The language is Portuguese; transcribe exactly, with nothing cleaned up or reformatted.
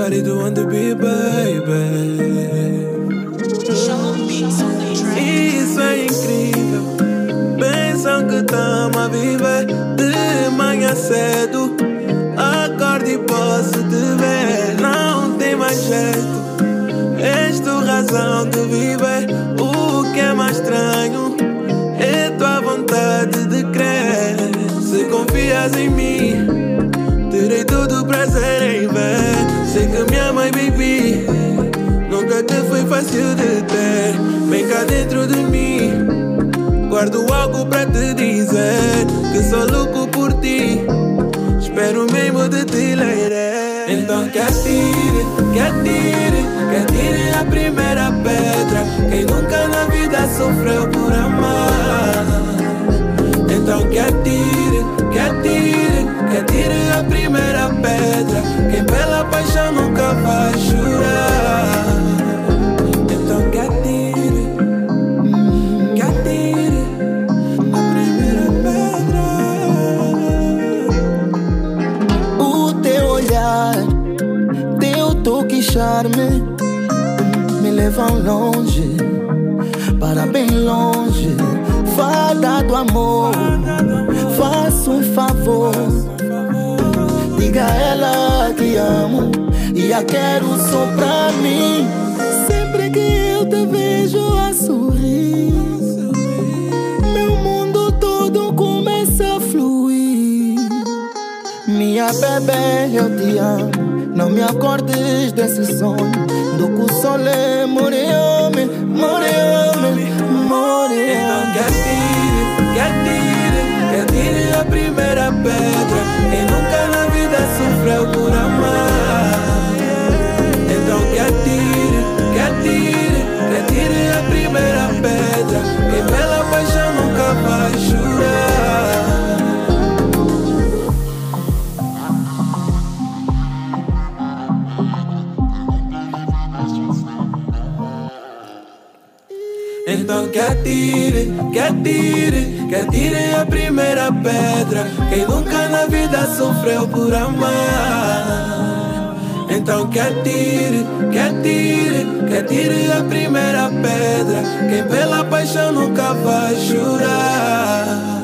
Shawty do want to be, baby. Isso é incrível. Pensam que tamo a viver de manhã cedo. Acordo e posso te ver. Não tem mais jeito. És tu razão de viver. O que é mais estranho é tua vontade de crer. Se confias em mim, terei todo o prazer em ver. Sei que me ama, baby. Nunca te foi fácil de ter. Vem cá dentro de mim. Guardo algo pra te dizer. Que sou louco por ti. Espero mesmo de te ler. Então que atire, que atire, que atire a primeira pedra. Quem nunca na vida sofreu por amar. Então que atire, que atire, que atire a primeira pedra. Quem pela paixão nunca vai chorar. Então que atire, que atire a primeira pedra. O teu olhar, teu toque e charme me levam longe, para bem longe. Fada do amor, faça um favor. Diga a ela que amo e a quero só pra mim. Sempre que eu te vejo a sorrir, meu mundo todo começa a fluir. Minha bebê, eu te amo. Não me acordes desse sonho. Do que o sol é moreame, moreame, moreame. Então que atire, que atire, que atire a primeira pedra. Quem nunca na vida sofreu por amar. Então que atire, que atire, que atire a primeira pedra. Quem pela paixão nunca vai chorar. Então que atire, que atire, que atire a primeira pedra. Quem nunca na vida sofreu por amar. Então que atire, que atire, que atire a primeira pedra. Quem pela paixão nunca vai chorar.